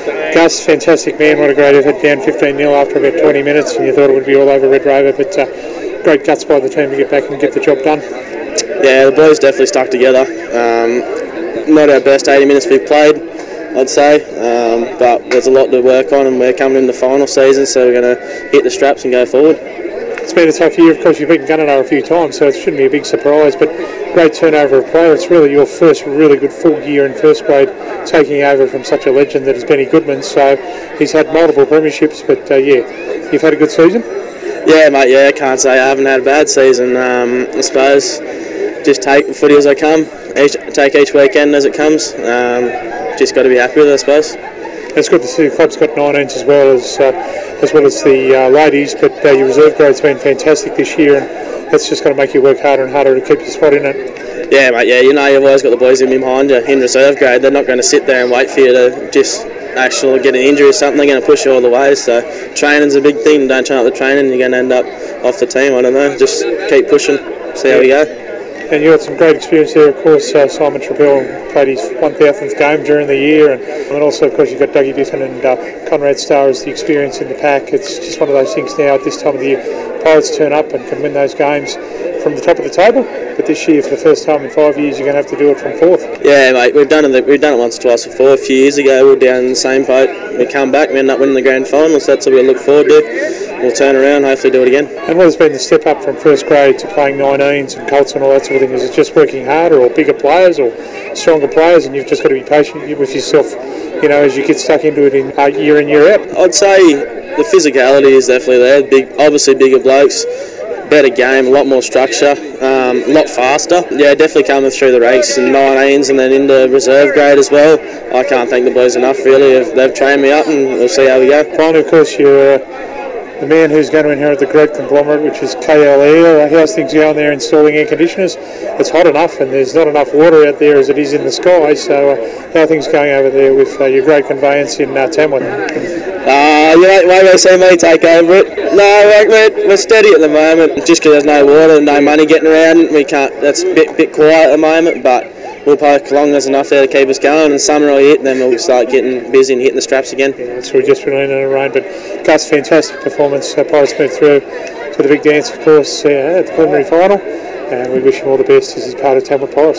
Gus, fantastic man, what a great effort, down 15-0 after about 20 minutes, and you thought it would be all over Red Rover, but great guts by the team to get back and get the job done. Yeah, the boys definitely stuck together. Not our best 80 minutes we've played, I'd say, but there's a lot to work on, and we're coming in the final season, so we're going to hit the straps and go forward. It's been a tough year. Of course, you've beaten Gunnedah a few times, so it shouldn't be a big surprise, but great turnover of player. It's really your first really good full year in first grade, taking over from such a legend that is Benny Goodman. So he's had multiple premierships, but yeah, you've had a good season? Yeah, mate, yeah, I can't say I haven't had a bad season. I suppose just take the footy as I come, take each weekend as it comes. Just got to be happy with it, I suppose. It's good to see the club's got 19s as well as the ladies, but your reserve grade's been fantastic this year, and that's just going to make you work harder and harder to keep your spot in it. Yeah, mate, yeah, you know you've always got the boys in behind you in reserve grade. They're not going to sit there and wait for you to just actually get an injury or something. They're going to push you all the way, so training's a big thing. Don't turn up the training, you're going to end up off the team. I don't know, just keep pushing, see how we go. And you had some great experience there, of course. Simon Trabell played his 1000th game during the year, and also, of course, you've got Dougie Biffin and Conrad Starr as the experience in the pack. It's just one of those things now at this time of the year. Pirates turn up and can win those games from the top of the table, but this year, for the first time in 5 years, you're going to have to do it from fourth. Yeah, mate, we've done it once or twice before. A few years ago, we were down in the same boat. We come back, we end up winning the grand final, so that's what we look forward to. We'll turn around, hopefully do it again. And what has been the step up from first grade to playing 19s and Colts and all that sort of thing? Is it just working harder, or bigger players, or stronger players, and you've just got to be patient with yourself, you know, as you get stuck into it year in, year out? I'd say the physicality is definitely there. Obviously bigger blokes, better game, a lot more structure, a lot faster. Yeah, definitely coming through the ranks in 19s and then into reserve grade as well. I can't thank the boys enough, really. They've trained me up, and we'll see how we go. Finally, of course, you're the man who's going to inherit the great conglomerate, which is KLE. How's things going there installing air conditioners? It's hot enough, and there's not enough water out there as it is in the sky, so how are things going over there with your great conveyance in Tamworth? You won't see me take over it. No, we're steady at the moment. Just because there's no water and no money getting around, we can't. That's a bit quiet at the moment, but we'll poke along. There's enough there to keep us going, and summer will hit, and then we'll start getting busy and hitting the straps again. Yeah, so we've just been in a rain, but Gus, fantastic performance. Pirates moved through to the big dance, of course, at the preliminary final, and we wish him all the best as he's part of Tamworth Pirates.